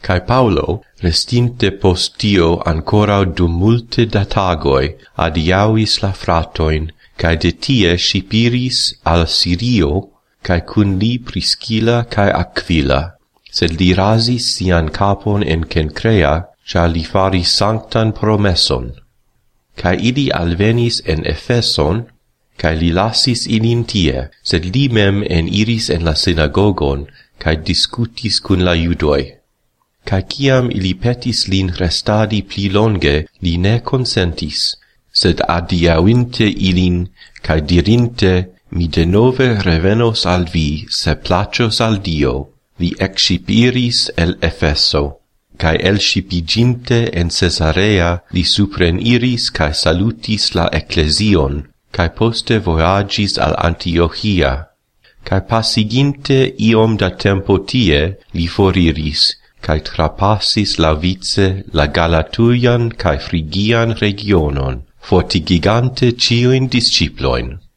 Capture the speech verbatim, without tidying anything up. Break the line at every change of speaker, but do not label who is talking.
Cae Paulo, restinte post tio ancora dum multe da tagoi, adiauis la fratoin, cae de tie scipiris al Sirio, cae cun li Priscilla cae Aquila, sed li rasis sian capon en Cencrea, ca li faris sanctan promesson. Cae ili alvenis en Efeson, cae li lasis ilin tie, sed li mem en iris en la synagogon, cae discutis cun la judoi. Cae ciam ili petis lin restadi pli longe, li ne consentis, sed adiauinte ilin, cae dirinte, mi denove revenos al vi, se placios al Dio, li excipiris el Efeso. Cae elŝipiginte en Cesarea li supreniris cae salutis la ecclesion, cae poste voyagis al Antiochia. Cae passiginte iom da tempo tie, li foriris, cae trapassis la vice la Galatuian cae Frigian regionon, fortigigante ciuin disciploin.